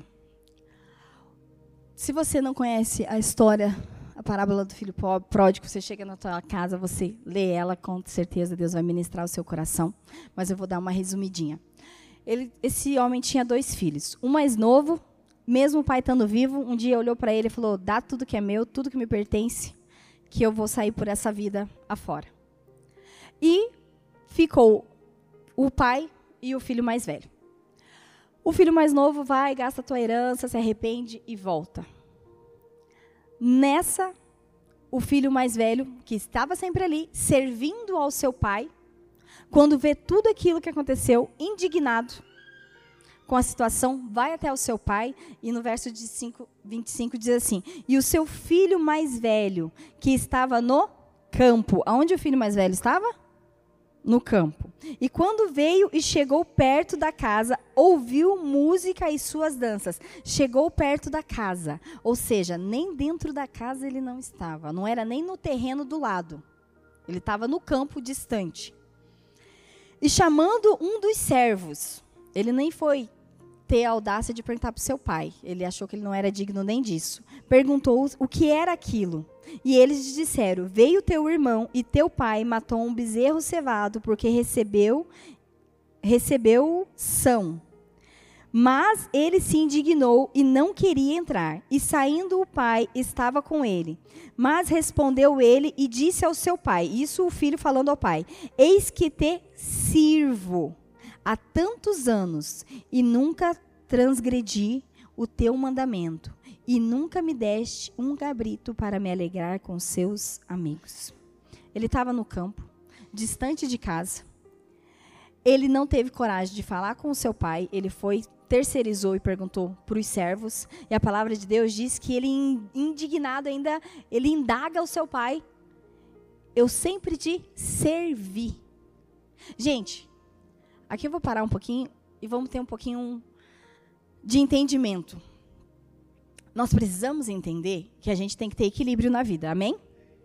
Speaker 1: Se você não conhece a história, a parábola do filho pródigo, você chega na tua casa, você lê ela, com certeza Deus vai ministrar o seu coração. Mas eu vou dar uma resumidinha. Esse homem tinha 2 filhos. Um mais novo, mesmo o pai estando vivo, um dia olhou para ele e falou, dá tudo que é meu, tudo que me pertence, que eu vou sair por essa vida afora. E ficou o pai e o filho mais velho. O filho mais novo vai, gasta a tua herança, se arrepende e volta. Nessa, o filho mais velho, que estava sempre ali, servindo ao seu pai, quando vê tudo aquilo que aconteceu, indignado com a situação, vai até o seu pai, e no verso 25 diz assim, e o seu filho mais velho, que estava no campo. Aonde o filho mais velho estava? No campo. E quando veio e chegou perto da casa, ouviu música e suas danças. Chegou perto da casa, ou seja, nem dentro da casa ele não estava, não era nem no terreno do lado. Ele estava no campo distante. E chamando um dos servos, ele nem foi ter a audácia de perguntar para o seu pai. Ele achou que ele não era digno nem disso. Perguntou o que era aquilo. E eles disseram, veio teu irmão e teu pai matou um bezerro cevado, porque recebeu são. Mas ele se indignou e não queria entrar. E saindo o pai, estava com ele. Mas respondeu ele e disse ao seu pai, isso o filho falando ao pai, eis que te sirvo há tantos anos, e nunca transgredi o teu mandamento, e nunca me deste um cabrito para me alegrar com seus amigos. Ele estava no campo, distante de casa. Ele não teve coragem de falar com o seu pai, ele terceirizou e perguntou para os servos, e a palavra de Deus diz que ele, indignado ainda, ele indaga ao seu pai, eu sempre te servi. Gente, aqui eu vou parar um pouquinho e vamos ter um pouquinho de entendimento. nós precisamos entender que a gente tem que ter equilíbrio na vida, amém?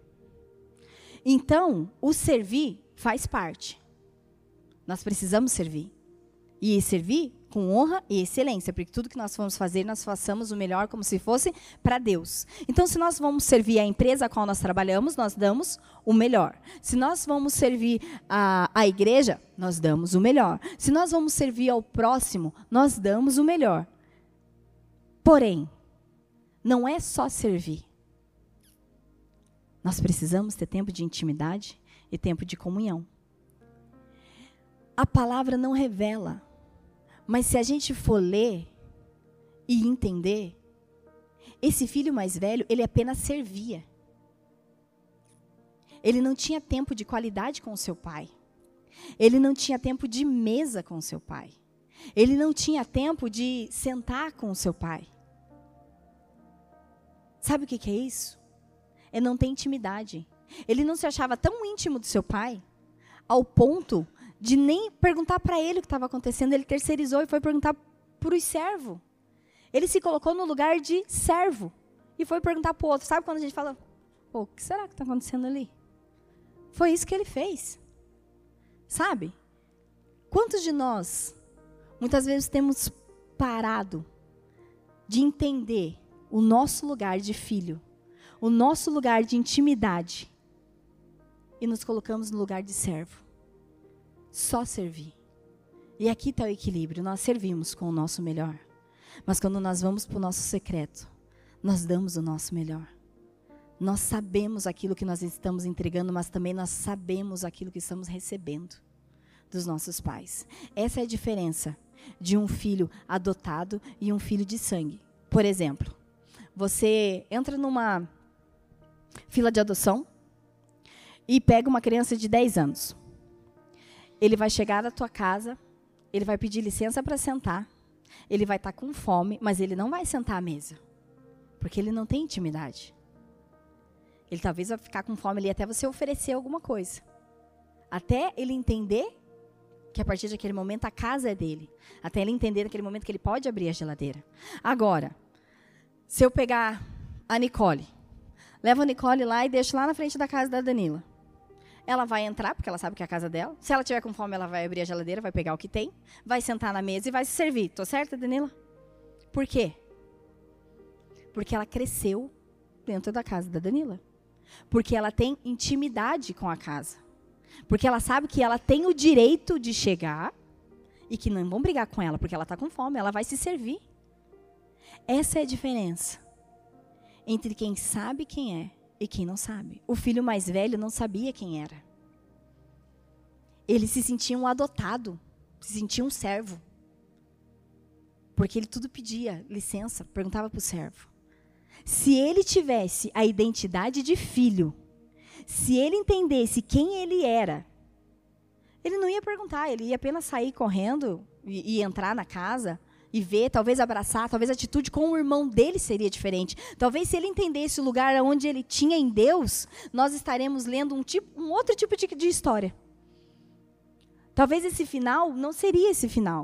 Speaker 1: Então, o servir faz parte. Nós precisamos servir. E servir com honra e excelência, porque tudo que nós vamos fazer, nós façamos o melhor como se fosse para Deus. Então, se nós vamos servir a empresa a qual nós trabalhamos, nós damos o melhor. Se nós vamos servir a igreja, nós damos o melhor. Se nós vamos servir ao próximo, nós damos o melhor. Porém, não é só servir. Nós precisamos ter tempo de intimidade e tempo de comunhão. A palavra não revela, mas se a gente for ler e entender, esse filho mais velho, ele apenas servia. Ele não tinha tempo de qualidade com o seu pai. Ele não tinha tempo de mesa com o seu pai. Ele não tinha tempo de sentar com o seu pai. Sabe o que é isso? É não ter intimidade. Ele não se achava tão íntimo do seu pai, ao ponto de nem perguntar para ele o que estava acontecendo. Ele terceirizou e foi perguntar para os servos. Ele se colocou no lugar de servo e foi perguntar para o outro. Sabe quando a gente fala, o que será que está acontecendo ali? Foi isso que ele fez. Sabe? Quantos de nós, muitas vezes, temos parado de entender o nosso lugar de filho, o nosso lugar de intimidade, e nos colocamos no lugar de servo? Só servir. E aqui está o equilíbrio. Nós servimos com o nosso melhor. Mas quando nós vamos para o nosso secreto, nós damos o nosso melhor. Nós sabemos aquilo que nós estamos entregando, mas também nós sabemos aquilo que estamos recebendo dos nossos pais. Essa é a diferença de um filho adotado e um filho de sangue. Por exemplo, você entra numa fila de adoção e pega uma criança de 10 anos. Ele vai chegar na tua casa, ele vai pedir licença para sentar, ele vai estar com fome, mas ele não vai sentar à mesa, porque ele não tem intimidade. Ele talvez vai ficar com fome ali até você oferecer alguma coisa. Até ele entender que a partir daquele momento a casa é dele. Até ele entender naquele momento que ele pode abrir a geladeira. Agora, se eu pegar a Nicole, levo a Nicole lá e deixo lá na frente da casa da Danila. Ela vai entrar, porque ela sabe que é a casa dela. Se ela tiver com fome, ela vai abrir a geladeira, vai pegar o que tem, vai sentar na mesa e vai se servir. Tô certa, Danila? Por quê? Porque ela cresceu dentro da casa da Danila. Porque ela tem intimidade com a casa. Porque ela sabe que ela tem o direito de chegar e que não vão brigar com ela, porque ela está com fome, ela vai se servir. Essa é a diferença entre quem sabe quem é e quem não sabe. O filho mais velho não sabia quem era. Ele se sentia um adotado, se sentia um servo. Porque ele tudo pedia licença, perguntava para o servo. Se ele tivesse a identidade de filho, se ele entendesse quem ele era, ele não ia perguntar, ele ia apenas sair correndo e entrar na casa e ver, talvez abraçar, talvez a atitude com o irmão dele seria diferente. Talvez se ele entendesse o lugar onde ele tinha em Deus, nós estaremos lendo um outro tipo de história. Talvez esse final não seria esse final.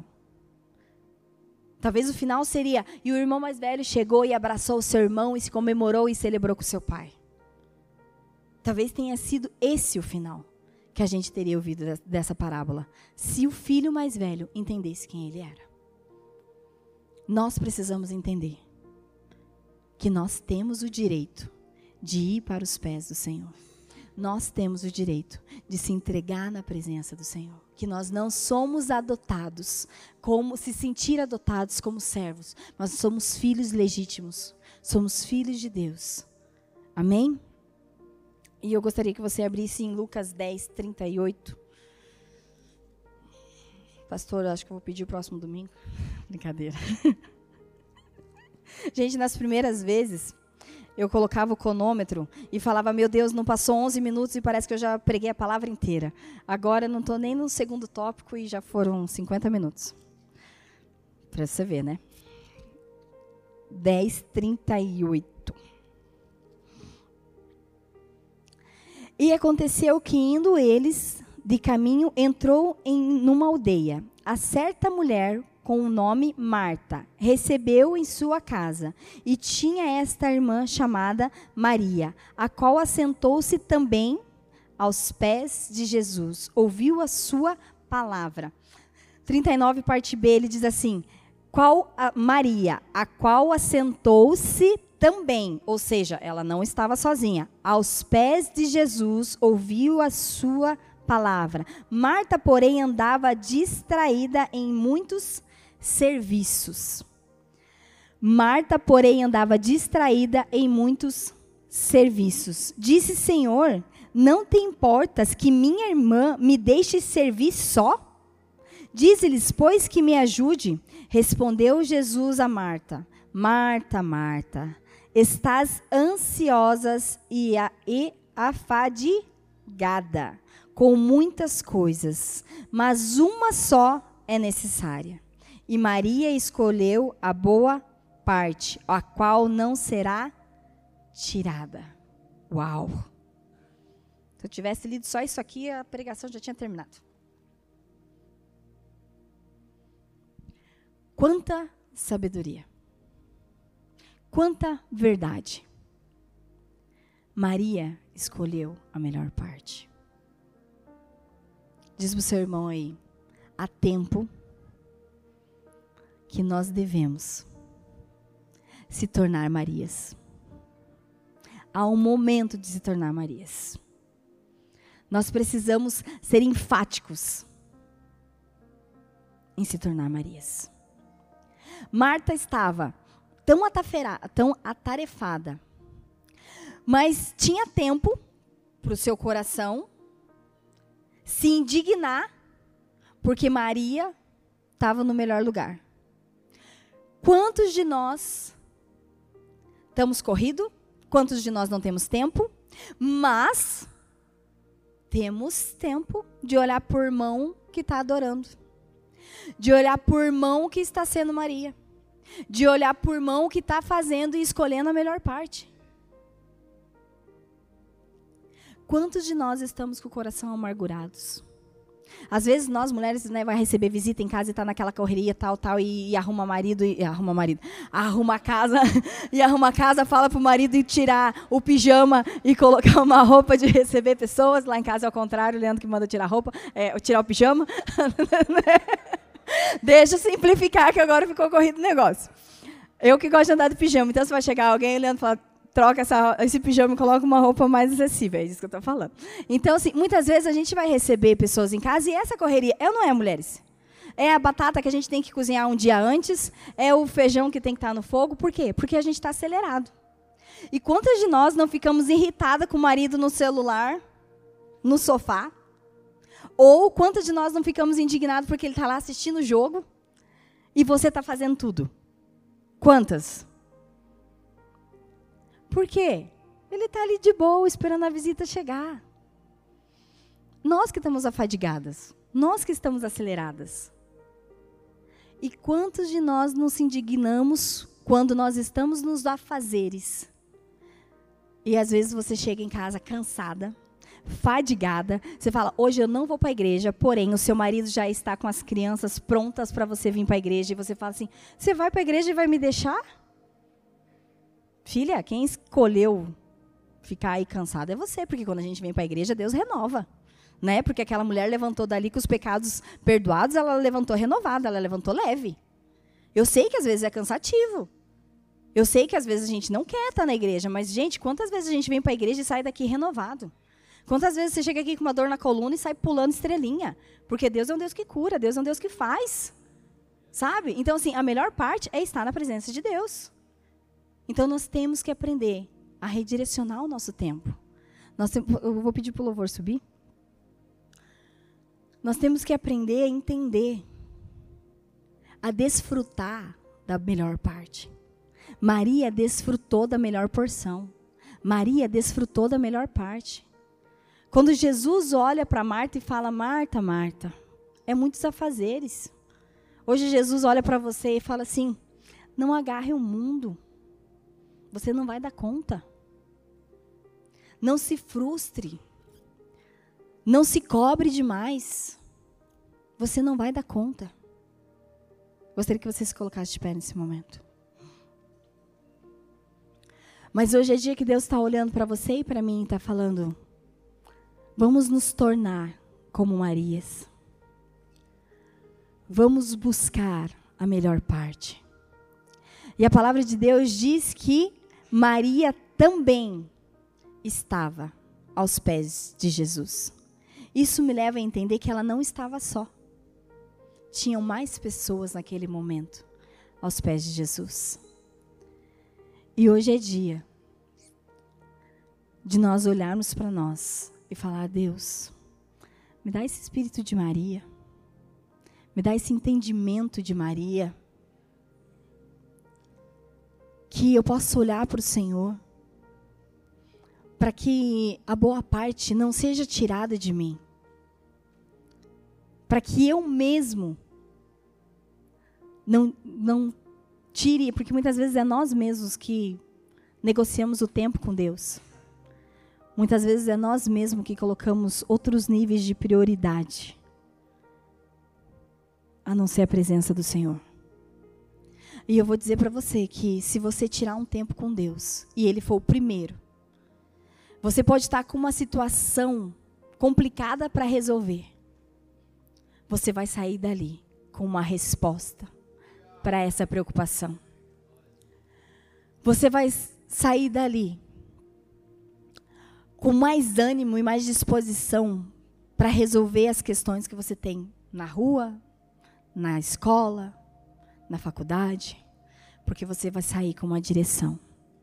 Speaker 1: Talvez o final seria, e o irmão mais velho chegou e abraçou o seu irmão e se comemorou e celebrou com o seu pai. Talvez tenha sido esse o final que a gente teria ouvido dessa parábola, se o filho mais velho entendesse quem ele era. Nós precisamos entender que nós temos o direito de ir para os pés do Senhor. Nós temos o direito de se entregar na presença do Senhor. Que nós não somos adotados, como se sentir adotados como servos, mas somos filhos legítimos, somos filhos de Deus. Amém? E eu gostaria que você abrisse em Lucas 10, 38. Pastor, eu acho que eu vou pedir o próximo domingo. Brincadeira. Gente, nas primeiras vezes, eu colocava o cronômetro e falava, meu Deus, não passou 11 minutos e parece que eu já preguei a palavra inteira. Agora eu não estou nem no segundo tópico e já foram 50 minutos. Para você ver, né? 10, 38. E aconteceu que, indo eles de caminho, entrou numa aldeia. A certa mulher, com o nome Marta, recebeu em sua casa. E tinha esta irmã chamada Maria, a qual assentou-se também aos pés de Jesus, ouviu a sua palavra. 39, parte B, ele diz assim, Maria, a qual assentou-se também, ou seja, ela não estava sozinha, aos pés de Jesus, ouviu a sua palavra. Marta, porém, andava distraída em muitos serviços. Marta, porém, andava distraída em muitos serviços. Disse, Senhor, não te importas que minha irmã me deixe servir só? Dize-lhes, pois, que me ajude. Respondeu Jesus a Marta, Marta, Marta, estás ansiosa e afadigada com muitas coisas, mas uma só é necessária. E Maria escolheu a boa parte, a qual não será tirada. Uau! Se eu tivesse lido só isso aqui, a pregação já tinha terminado. Quanta sabedoria. Quanta verdade. Maria escolheu a melhor parte. Diz para o seu irmão aí, há tempo que nós devemos se tornar Marias. Há um momento de se tornar Marias. Nós precisamos ser enfáticos em se tornar Marias. Marta estava tão atarefada, mas tinha tempo para o seu coração se indignar, porque Maria estava no melhor lugar. Quantos de nós estamos corridos? Quantos de nós não temos tempo? Mas temos tempo de olhar por irmão que está adorando. De olhar por irmão que está sendo Maria. De olhar por irmão que está fazendo e escolhendo a melhor parte. Quantos de nós estamos com o coração amargurados? Às vezes nós mulheres, né, vai receber visita em casa e está naquela correria tal e arruma a casa e arruma a casa, fala pro marido ir tirar o pijama e colocar uma roupa de receber pessoas. Lá em casa é ao contrário, o Leandro que manda tirar a roupa, tirar o pijama. Deixa eu simplificar que agora ficou corrido o negócio. Eu que gosto de andar de pijama, então se vai chegar alguém, o Leandro fala, troca esse pijama e coloca uma roupa mais acessível. É isso que eu estou falando. Então, assim, muitas vezes a gente vai receber pessoas em casa e essa correria, não é, mulheres? É a batata que a gente tem que cozinhar um dia antes, é o feijão que tem que estar no fogo. Por quê? Porque a gente está acelerado. E quantas de nós não ficamos irritadas com o marido no celular, no sofá? Ou quantas de nós não ficamos indignados porque ele está lá assistindo o jogo e você está fazendo tudo? Quantas? Por quê? Ele está ali de boa, esperando a visita chegar. Nós que estamos afadigadas. Nós que estamos aceleradas. E quantos de nós não se indignamos quando nós estamos nos afazeres? E às vezes você chega em casa cansada, fadigada. Você fala, hoje eu não vou para a igreja, porém o seu marido já está com as crianças prontas para você vir para a igreja. E você fala assim, você vai para a igreja e vai me deixar? Filha, quem escolheu ficar aí cansado é você, porque quando a gente vem para a igreja, Deus renova. Né? Porque aquela mulher levantou dali com os pecados perdoados, ela levantou renovada, ela levantou leve. Eu sei que às vezes é cansativo. Eu sei que às vezes a gente não quer estar na igreja, mas, gente, quantas vezes a gente vem para a igreja e sai daqui renovado? Quantas vezes você chega aqui com uma dor na coluna e sai pulando estrelinha? Porque Deus é um Deus que cura, Deus é um Deus que faz. Sabe? Então, assim, a melhor parte é estar na presença de Deus. Então, nós temos que aprender a redirecionar o nosso tempo. Eu vou pedir para o louvor subir. Nós temos que aprender a entender, a desfrutar da melhor parte. Maria desfrutou da melhor porção. Maria desfrutou da melhor parte. Quando Jesus olha para Marta e fala, Marta, Marta, é muitos afazeres. Hoje Jesus olha para você e fala assim, não agarre o mundo. Você não vai dar conta. Não se frustre. Não se cobre demais. Você não vai dar conta. Gostaria que você se colocasse de pé nesse momento. Mas hoje é dia que Deus está olhando para você e para mim e está falando: vamos nos tornar como Marias. Vamos buscar a melhor parte. E a palavra de Deus diz que Maria também estava aos pés de Jesus. Isso me leva a entender que ela não estava só. Tinham mais pessoas naquele momento aos pés de Jesus. E hoje é dia de nós olharmos para nós e falar: Deus, me dá esse espírito de Maria. Me dá esse entendimento de Maria. Que eu possa olhar para o Senhor. Para que a boa parte não seja tirada de mim. Para que eu mesmo não tire, porque muitas vezes é nós mesmos que negociamos o tempo com Deus. Muitas vezes é nós mesmos que colocamos outros níveis de prioridade, a não ser a presença do Senhor. E eu vou dizer para você que se você tirar um tempo com Deus, e Ele for o primeiro, você pode estar com uma situação complicada para resolver. Você vai sair dali com uma resposta para essa preocupação. Você vai sair dali com mais ânimo e mais disposição para resolver as questões que você tem na rua, na escola, na faculdade, porque você vai sair com uma direção.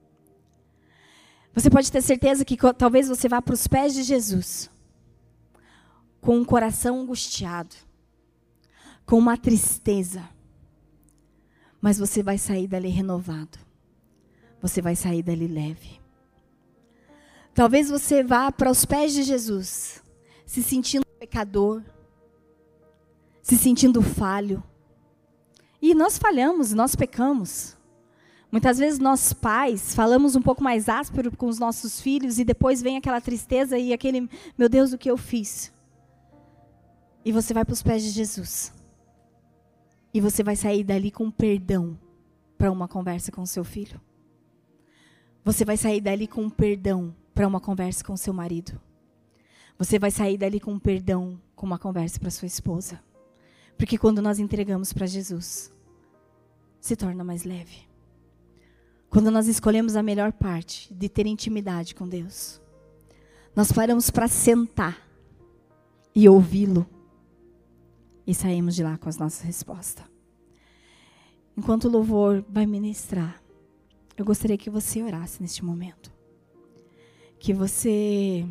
Speaker 1: Você pode ter certeza que talvez você vá para os pés de Jesus com um coração angustiado, com uma tristeza, mas você vai sair dali renovado. Você vai sair dali leve. Talvez você vá para os pés de Jesus, se sentindo pecador, se sentindo falho. E nós falhamos, nós pecamos. Muitas vezes nós pais falamos um pouco mais áspero com os nossos filhos e depois vem aquela tristeza e aquele, meu Deus, o que eu fiz? E você vai para os pés de Jesus. E você vai sair dali com perdão para uma conversa com o seu filho. Você vai sair dali com perdão para uma conversa com o seu marido. Você vai sair dali com perdão com uma conversa para sua esposa. Porque quando nós entregamos para Jesus, se torna mais leve. Quando nós escolhemos a melhor parte de ter intimidade com Deus, nós paramos para sentar e ouvi-lo. E saímos de lá com as nossas respostas. Enquanto o louvor vai ministrar, eu gostaria que você orasse neste momento. Que você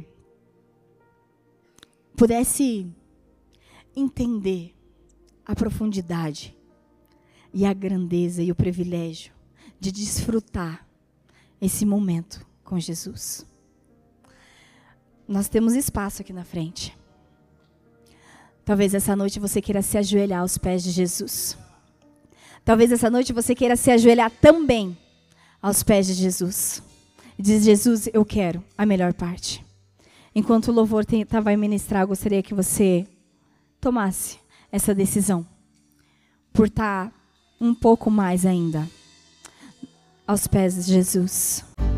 Speaker 1: pudesse entender a profundidade e a grandeza e o privilégio de desfrutar esse momento com Jesus. Nós temos espaço aqui na frente. Talvez essa noite você queira se ajoelhar aos pés de Jesus. Talvez essa noite você queira se ajoelhar também aos pés de Jesus. E diz: Jesus, eu quero a melhor parte. Enquanto o louvor vai ministrar, eu gostaria que você tomasse essa decisão. Por estar um pouco mais ainda aos pés de Jesus.